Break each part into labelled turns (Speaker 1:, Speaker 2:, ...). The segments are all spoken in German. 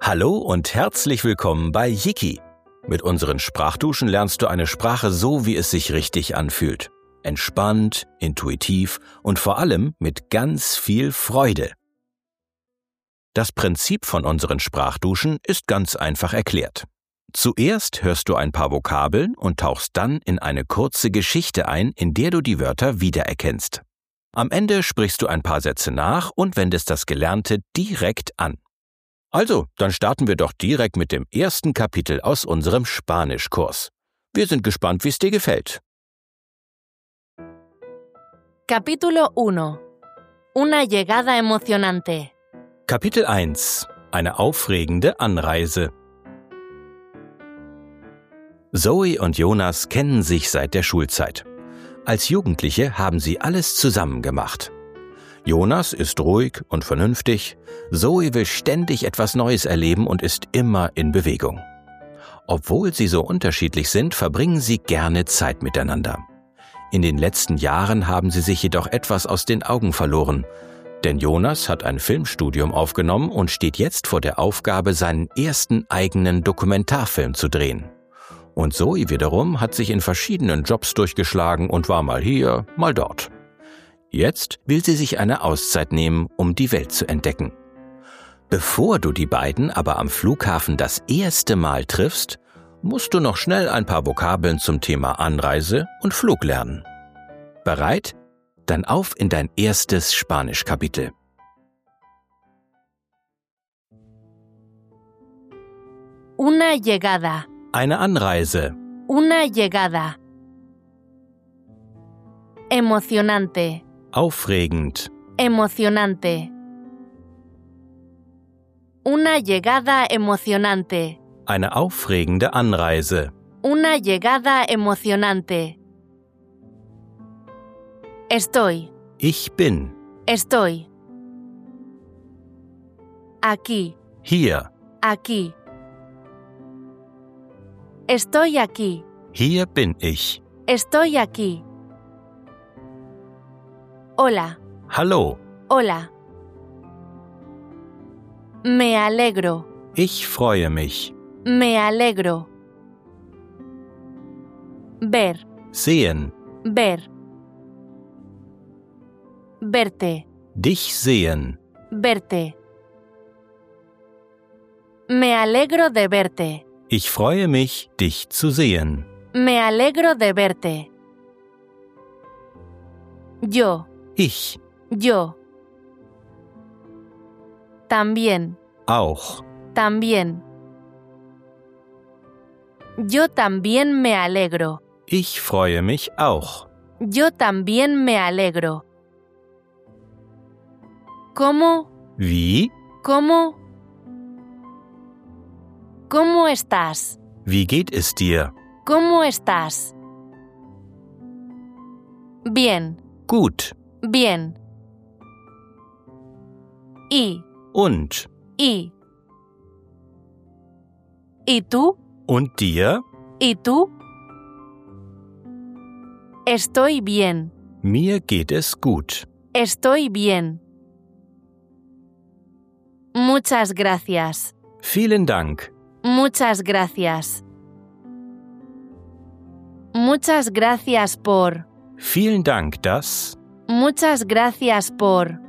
Speaker 1: Hallo und herzlich willkommen bei Yiki. Mit unseren Sprachduschen lernst du eine Sprache so, wie es sich richtig anfühlt. Entspannt, intuitiv und vor allem mit ganz viel Freude. Das Prinzip von unseren Sprachduschen ist ganz einfach erklärt. Zuerst hörst du ein paar Vokabeln und tauchst dann in eine kurze Geschichte ein, in der du die Wörter wiedererkennst. Am Ende sprichst du ein paar Sätze nach und wendest das Gelernte direkt an. Also, dann starten wir doch direkt mit dem ersten Kapitel aus unserem Spanischkurs. Wir sind gespannt, wie es dir gefällt.
Speaker 2: Capítulo 1. Una llegada emocionante.
Speaker 1: Kapitel 1. Eine aufregende Anreise. Zoe und Jonas kennen sich seit der Schulzeit. Als Jugendliche haben sie alles zusammen gemacht. Jonas ist ruhig und vernünftig, Zoe will ständig etwas Neues erleben und ist immer in Bewegung. Obwohl sie so unterschiedlich sind, verbringen sie gerne Zeit miteinander. In den letzten Jahren haben sie sich jedoch etwas aus den Augen verloren, denn Jonas hat ein Filmstudium aufgenommen und steht jetzt vor der Aufgabe, seinen ersten eigenen Dokumentarfilm zu drehen. Und Zoe wiederum hat sich in verschiedenen Jobs durchgeschlagen und war mal hier, mal dort. Jetzt will sie sich eine Auszeit nehmen, um die Welt zu entdecken. Bevor du die beiden aber am Flughafen das erste Mal triffst, musst du noch schnell ein paar Vokabeln zum Thema Anreise und Flug lernen. Bereit? Dann auf in dein erstes Spanischkapitel.
Speaker 2: Una llegada.
Speaker 1: Eine Anreise.
Speaker 2: Una llegada. Emocionante.
Speaker 1: Aufregend.
Speaker 2: Emocionante. Una llegada emocionante.
Speaker 1: Eine aufregende Anreise.
Speaker 2: Una llegada emocionante. Estoy.
Speaker 1: Ich bin.
Speaker 2: Estoy. Aquí.
Speaker 1: Hier.
Speaker 2: Aquí. Estoy aquí.
Speaker 1: Hier bin ich.
Speaker 2: Estoy aquí. Hola.
Speaker 1: Hallo.
Speaker 2: Hola. Me alegro.
Speaker 1: Ich freue mich.
Speaker 2: Me alegro. Ver.
Speaker 1: Sehen.
Speaker 2: Ver. Verte.
Speaker 1: Dich sehen.
Speaker 2: Verte. Me alegro de verte.
Speaker 1: Ich freue mich, dich zu sehen.
Speaker 2: Me alegro de verte. Yo.
Speaker 1: Ich.
Speaker 2: Yo. También.
Speaker 1: Auch.
Speaker 2: También. Yo también me alegro.
Speaker 1: Ich freue mich auch.
Speaker 2: Yo también me alegro. ¿Cómo?
Speaker 1: Wie?
Speaker 2: ¿Cómo? ¿Cómo estás?
Speaker 1: Wie geht es dir?
Speaker 2: ¿Cómo estás? Bien.
Speaker 1: Gut.
Speaker 2: Bien. ¿Y?
Speaker 1: Und?
Speaker 2: ¿Y? ¿Y tú?
Speaker 1: Und dir?
Speaker 2: ¿Y tú? Estoy bien.
Speaker 1: Mir geht es gut.
Speaker 2: Estoy bien. Muchas gracias.
Speaker 1: Vielen Dank.
Speaker 2: Muchas gracias. Muchas gracias por.
Speaker 1: Vielen Dank, dass.
Speaker 2: Muchas gracias por.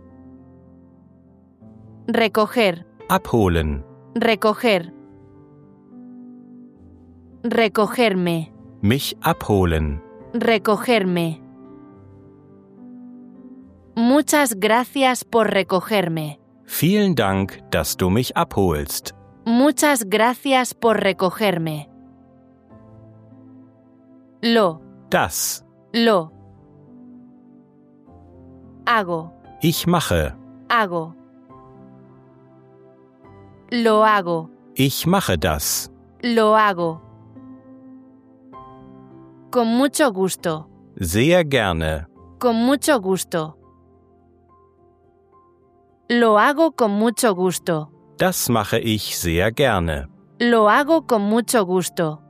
Speaker 2: Recoger.
Speaker 1: Abholen.
Speaker 2: Recoger. Recogerme.
Speaker 1: Mich abholen.
Speaker 2: Recogerme. Muchas gracias por recogerme.
Speaker 1: Vielen Dank, dass du mich abholst.
Speaker 2: Muchas gracias por recogerme. Lo.
Speaker 1: Das.
Speaker 2: Lo. Hago.
Speaker 1: Ich mache.
Speaker 2: Hago. Lo hago.
Speaker 1: Ich mache das.
Speaker 2: Lo hago. Con mucho gusto.
Speaker 1: Sehr gerne.
Speaker 2: Con mucho gusto. Lo hago con mucho gusto.
Speaker 1: Das mache ich sehr gerne.
Speaker 2: Lo hago con mucho gusto.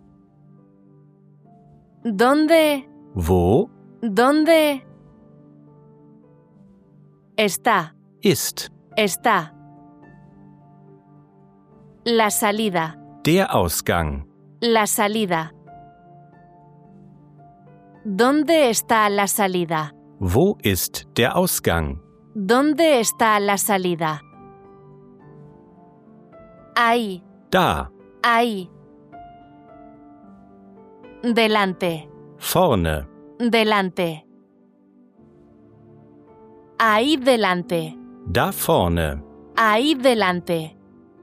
Speaker 2: ¿Dónde?
Speaker 1: Wo?
Speaker 2: ¿Dónde? Está.
Speaker 1: Ist.
Speaker 2: Está. La salida.
Speaker 1: Der Ausgang.
Speaker 2: La salida. ¿Dónde está la salida?
Speaker 1: Wo ist der Ausgang?
Speaker 2: ¿Dónde está la salida? Ahí,
Speaker 1: Da,
Speaker 2: ahí. Delante,
Speaker 1: vorne,
Speaker 2: delante. Ahí delante,
Speaker 1: da vorne,
Speaker 2: ahí delante.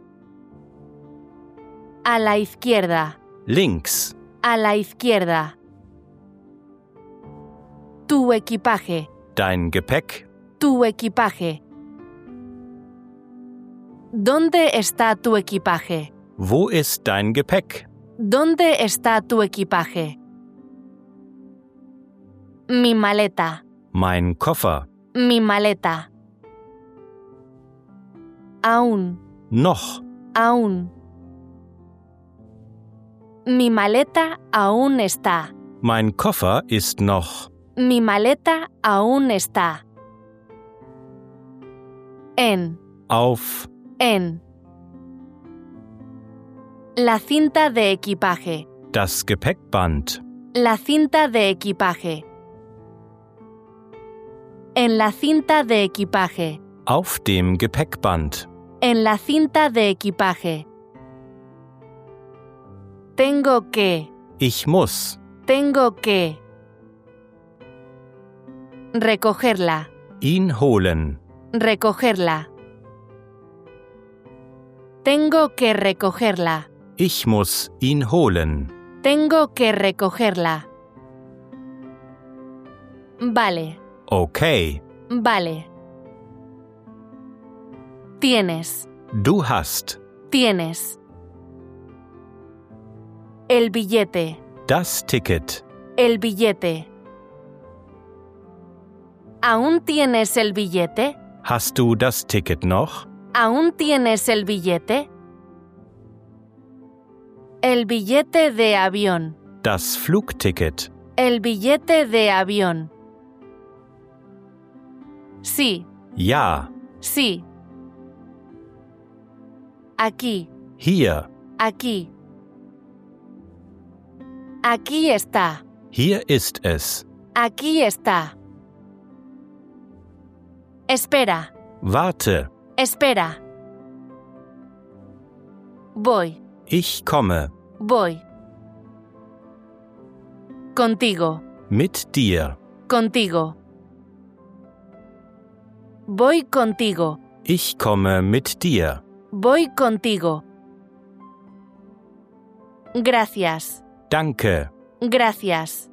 Speaker 2: A la izquierda,
Speaker 1: links,
Speaker 2: a la izquierda. Tu equipaje,
Speaker 1: dein Gepäck.
Speaker 2: tu equipaje. ¿Dónde está tu equipaje?
Speaker 1: Wo ist dein Gepäck?
Speaker 2: ¿Dónde está tu equipaje? Mi maleta,
Speaker 1: Mein Koffer.
Speaker 2: mi maleta. Aún,
Speaker 1: Noch.
Speaker 2: aún. Mi maleta aún está.
Speaker 1: Mein Koffer ist noch.
Speaker 2: Mi maleta aún está. En,
Speaker 1: Auf.
Speaker 2: en. La cinta de equipaje.
Speaker 1: Das Gepäckband.
Speaker 2: La cinta de equipaje. En la cinta de equipaje.
Speaker 1: Auf dem Gepäckband.
Speaker 2: En la cinta de equipaje. Tengo que.
Speaker 1: Ich muss.
Speaker 2: Tengo que. Recogerla.
Speaker 1: Ihn holen.
Speaker 2: Recogerla. Tengo que recogerla.
Speaker 1: Ich muss ihn holen.
Speaker 2: Tengo que recogerla. Vale,
Speaker 1: Okay.
Speaker 2: vale. Tienes,
Speaker 1: Du hast.
Speaker 2: tienes. El billete,
Speaker 1: Das Ticket.
Speaker 2: el billete. ¿Aún tienes el billete?
Speaker 1: Hast du das Ticket noch?
Speaker 2: ¿Aún tienes el billete? El billete de avión.
Speaker 1: Das Flugticket.
Speaker 2: El billete de avión. Sí,
Speaker 1: Ja.
Speaker 2: sí. Aquí,
Speaker 1: Hier.
Speaker 2: aquí. Aquí está,
Speaker 1: Hier ist es.
Speaker 2: aquí está. Espera,
Speaker 1: Warte.
Speaker 2: espera. Voy,
Speaker 1: Ich komme.
Speaker 2: voy. Contigo,
Speaker 1: Mit dir.
Speaker 2: contigo. Voy contigo,
Speaker 1: Ich komme mit dir.
Speaker 2: voy contigo. Gracias,
Speaker 1: Danke.
Speaker 2: gracias.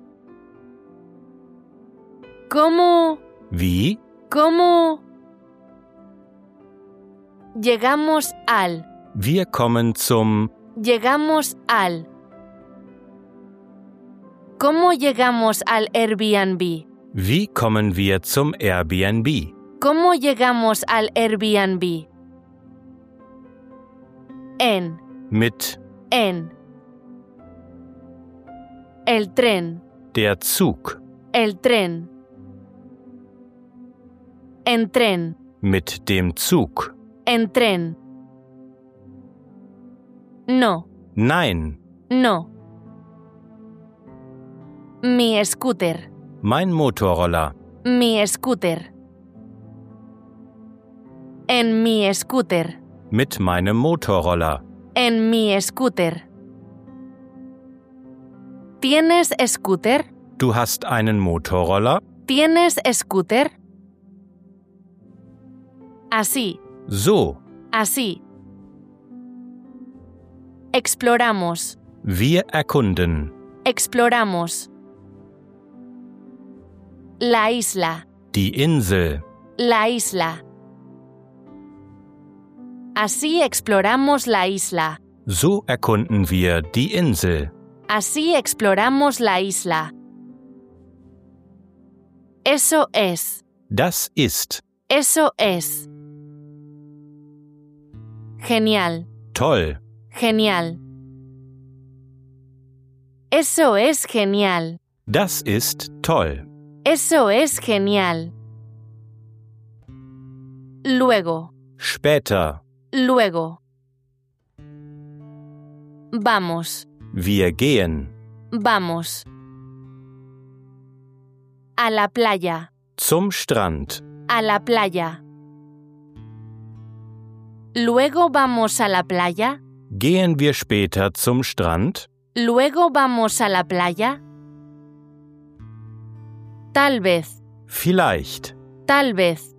Speaker 2: ¿Cómo?
Speaker 1: Wie?
Speaker 2: ¿Cómo? Llegamos al,
Speaker 1: Wir kommen zum.
Speaker 2: llegamos al. ¿Cómo llegamos al Airbnb?
Speaker 1: Wie kommen wir zum Airbnb?
Speaker 2: ¿Cómo llegamos al Airbnb? En,
Speaker 1: Mit.
Speaker 2: en. El tren,
Speaker 1: Der Zug.
Speaker 2: el tren. En tren,
Speaker 1: Mit dem Zug.
Speaker 2: en tren. No,
Speaker 1: Nein.
Speaker 2: no. Mi scooter,
Speaker 1: Mein Motorroller.
Speaker 2: mi scooter. En mi scooter,
Speaker 1: Mit meinem Motorroller.
Speaker 2: en mi scooter. ¿Tienes scooter?
Speaker 1: Du hast einen Motorroller?
Speaker 2: ¿Tienes scooter? Así,
Speaker 1: So.
Speaker 2: así. Exploramos,
Speaker 1: Wir erkunden.
Speaker 2: exploramos. La isla,
Speaker 1: Die Insel.
Speaker 2: la isla. Así exploramos la isla.
Speaker 1: So erkunden wir die Insel.
Speaker 2: Así exploramos la isla. Eso es,
Speaker 1: Das ist.
Speaker 2: eso es. Genial,
Speaker 1: Toll.
Speaker 2: genial. Eso es genial.
Speaker 1: Das ist toll.
Speaker 2: Eso es genial. Luego,
Speaker 1: Später.
Speaker 2: luego. Vamos.
Speaker 1: Wir gehen.
Speaker 2: Vamos. A la playa.
Speaker 1: Zum Strand.
Speaker 2: A la playa. Luego vamos a la playa.
Speaker 1: Gehen wir später zum Strand?
Speaker 2: Luego vamos a la playa. Tal vez.
Speaker 1: Vielleicht.
Speaker 2: Tal vez.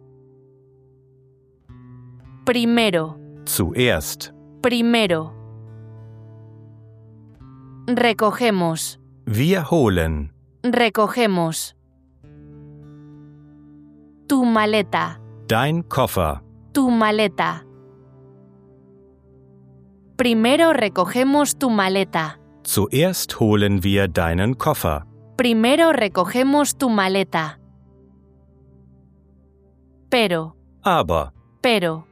Speaker 2: Primero.
Speaker 1: Zuerst.
Speaker 2: Primero. Recogemos.
Speaker 1: Wir holen.
Speaker 2: Recogemos. Tu maleta.
Speaker 1: Dein Koffer.
Speaker 2: Tu maleta. Primero recogemos tu maleta.
Speaker 1: Zuerst holen wir deinen Koffer.
Speaker 2: Primero recogemos tu maleta. Pero.
Speaker 1: Aber.
Speaker 2: Pero.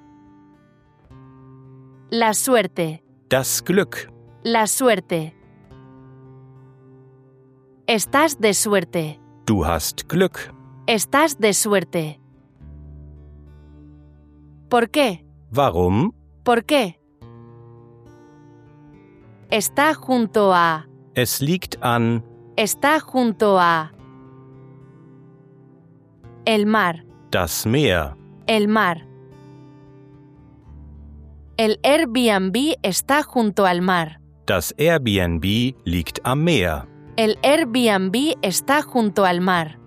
Speaker 2: La suerte.
Speaker 1: Das Glück.
Speaker 2: La suerte. Estás de suerte.
Speaker 1: Du hast Glück.
Speaker 2: Estás de suerte. ¿Por qué?
Speaker 1: Warum?
Speaker 2: ¿Por qué? Está junto a.
Speaker 1: Es liegt an.
Speaker 2: Está junto a. El mar.
Speaker 1: Das Meer.
Speaker 2: El mar. El Airbnb está junto al mar.
Speaker 1: Das Airbnb liegt am Meer.
Speaker 2: El Airbnb está junto al mar.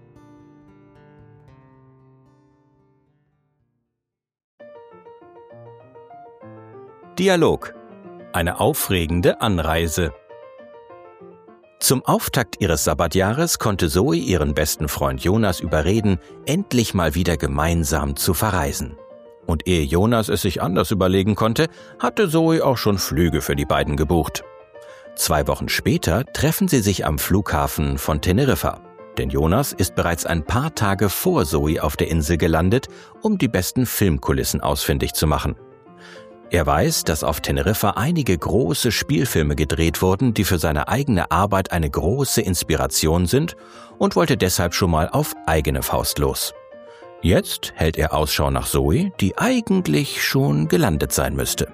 Speaker 1: Dialog. Eine aufregende Anreise. Zum Auftakt ihres Sabbatjahres konnte Zoe ihren besten Freund Jonas überreden, endlich mal wieder gemeinsam zu verreisen. Und ehe Jonas es sich anders überlegen konnte, hatte Zoe auch schon Flüge für die beiden gebucht. 2 Wochen später treffen sie sich am Flughafen von Teneriffa. Denn Jonas ist bereits ein paar Tage vor Zoe auf der Insel gelandet, um die besten Filmkulissen ausfindig zu machen. Er weiß, dass auf Teneriffa einige große Spielfilme gedreht wurden, die für seine eigene Arbeit eine große Inspiration sind, und wollte deshalb schon mal auf eigene Faust los. Jetzt hält er Ausschau nach Zoe, die eigentlich schon gelandet sein müsste.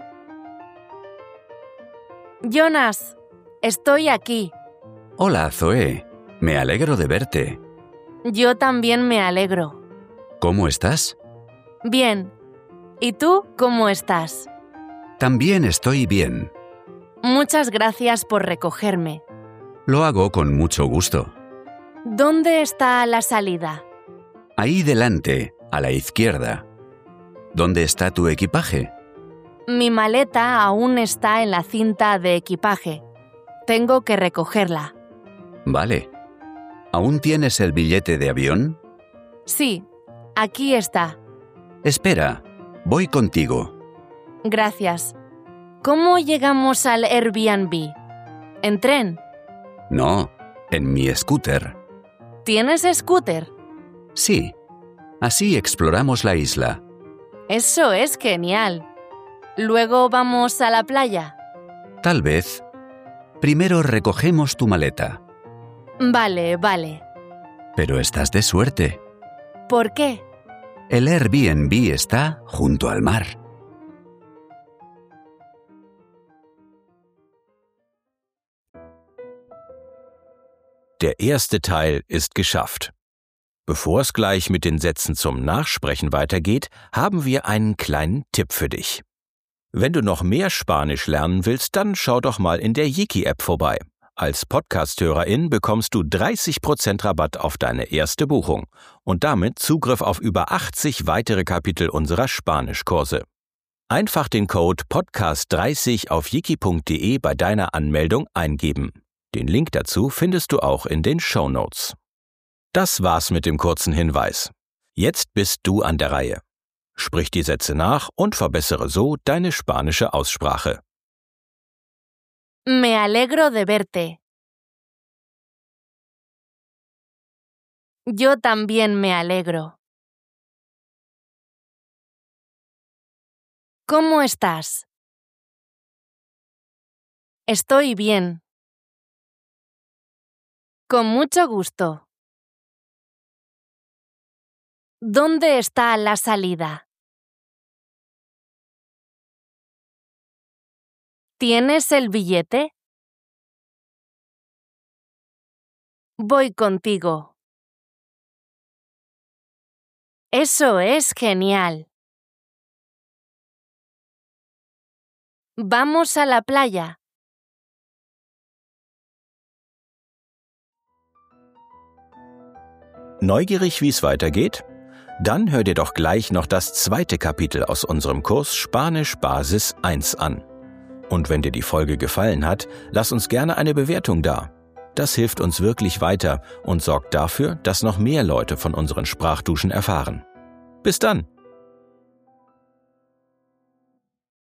Speaker 2: Jonas, estoy aquí.
Speaker 3: Hola, Zoe. Me alegro de verte.
Speaker 2: Yo también me alegro.
Speaker 3: ¿Cómo estás?
Speaker 2: Bien. ¿Y tú cómo estás?
Speaker 3: También estoy bien.
Speaker 2: Muchas gracias por recogerme.
Speaker 3: Lo hago con mucho gusto.
Speaker 2: ¿Dónde está la salida?
Speaker 3: Ahí delante, a la izquierda. ¿Dónde está tu equipaje?
Speaker 2: Mi maleta aún está en la cinta de equipaje. Tengo que recogerla.
Speaker 3: Vale. ¿Aún tienes el billete de avión?
Speaker 2: Sí, aquí está.
Speaker 3: Espera, voy contigo.
Speaker 2: Gracias. ¿Cómo llegamos al Airbnb? ¿En tren?
Speaker 3: No, en mi scooter.
Speaker 2: ¿Tienes scooter?
Speaker 3: Sí. Así exploramos la isla.
Speaker 2: Eso es genial. ¿Luego vamos a la playa?
Speaker 3: Tal vez. Primero recogemos tu maleta.
Speaker 2: Vale, vale.
Speaker 3: Pero estás de suerte.
Speaker 2: ¿Por qué?
Speaker 3: El Airbnb está junto al mar.
Speaker 1: Der erste Teil ist geschafft. Bevor es gleich mit den Sätzen zum Nachsprechen weitergeht, haben wir einen kleinen Tipp für dich. Wenn du noch mehr Spanisch lernen willst, dann schau doch mal in der Yiki-App vorbei. Als Podcast-Hörerin bekommst du 30% Rabatt auf deine erste Buchung und damit Zugriff auf über 80 weitere Kapitel unserer Spanischkurse. Einfach den Code PODCAST30 auf yiki.de bei deiner Anmeldung eingeben. Den Link dazu findest du auch in den Shownotes. Das war's mit dem kurzen Hinweis. Jetzt bist du an der Reihe. Sprich die Sätze nach und verbessere so deine spanische Aussprache.
Speaker 2: Me alegro de verte. Yo también me alegro. ¿Cómo estás? Estoy bien. Con mucho gusto. ¿Dónde está la salida? ¿Tienes el billete? Voy contigo. Eso es genial. Vamos a la playa.
Speaker 1: Neugierig, wie es weitergeht? Dann hör dir doch gleich noch das 2. Kapitel aus unserem Kurs Spanisch Basis 1 an. Und wenn dir die Folge gefallen hat, lass uns gerne eine Bewertung da. Das hilft uns wirklich weiter und sorgt dafür, dass noch mehr Leute von unseren Sprachduschen erfahren. Bis dann!